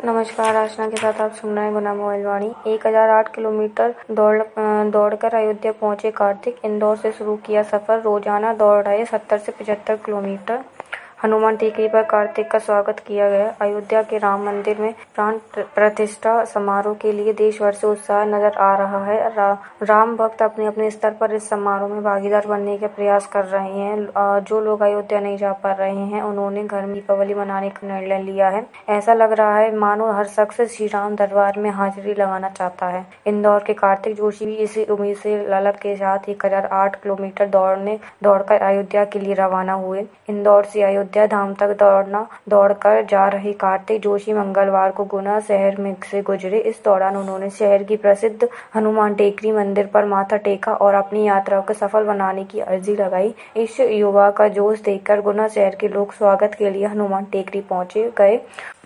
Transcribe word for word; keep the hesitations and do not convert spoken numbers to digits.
नमस्कार, आशना के साथ आप सुन रहे हैं गुना मोबाइल वाणी। एक हज़ार आठ किलोमीटर दौड़ दौड़कर अयोध्या पहुंचे कार्तिक। इंदौर से शुरू किया सफर, रोजाना दौड़ रहे सत्तर से पचहत्तर किलोमीटर। हनुमान टेकरी पर कार्तिक का स्वागत किया गया। अयोध्या के राम मंदिर में प्राण प्रतिष्ठा समारोह के लिए देश भर से उत्साह नजर आ रहा है। रा, राम भक्त अपने अपने स्तर पर इस समारोह में भागीदार बनने के प्रयास कर रहे हैं। जो लोग अयोध्या नहीं जा पा रहे हैं, उन्होंने घर में दीपावली मनाने का निर्णय लिया है। ऐसा लग रहा है मानो हर शख्स श्री राम दरबार में हाजिरी लगाना चाहता है। इंदौर के कार्तिक जोशी भी इसी उम्मीद से ललक के साथ एक हज़ार आठ किलोमीटर दौड़ने दौड़कर अयोध्या के लिए रवाना हुए। इंदौर से अयोध्या धाम तक दौड़ना दौड़कर जा रहे कार्तिक जोशी मंगलवार को गुना शहर में से गुजरे। इस दौरान उन्होंने शहर की प्रसिद्ध हनुमान टेकरी मंदिर पर माथा टेका और अपनी यात्रा को सफल बनाने की अर्जी लगाई। इस युवा का जोश देखकर गुना शहर के लोग स्वागत के लिए हनुमान टेकरी पहुंचे गए।